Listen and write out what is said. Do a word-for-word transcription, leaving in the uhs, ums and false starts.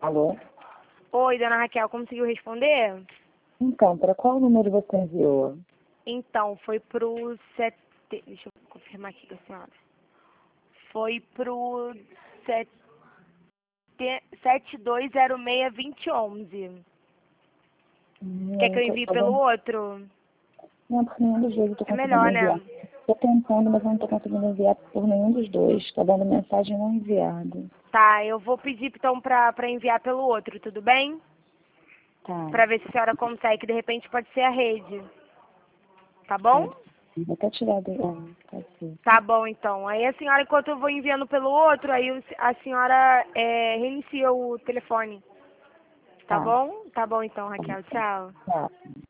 Alô? Oi, dona Raquel, conseguiu responder? Então, para qual número você enviou? Então, foi pro sete... Deixa eu confirmar aqui com a senhora. Foi pro sete... sete dois zero seis, dois zero um um. Hum, Quer eu que eu não tô envie pelo sabendo. outro? Não, por nenhum dos dois eu tô É conseguindo melhor, enviar. né? Tô tentando, mas eu não tô conseguindo enviar por nenhum dos dois. Tá dando mensagem não enviada. Tá, eu vou pedir então pra, pra enviar pelo outro, tudo bem? Tá. Pra ver se a senhora consegue, de repente pode ser a rede. Tá bom? Pode. Vou até tirar do... Ah, pode ser. Tá bom, então. Aí a senhora, enquanto eu vou enviando pelo outro, aí o- a senhora é, reinicia o telefone. Tá Tá. bom? Tá bom então, Raquel. Tchau. Tá.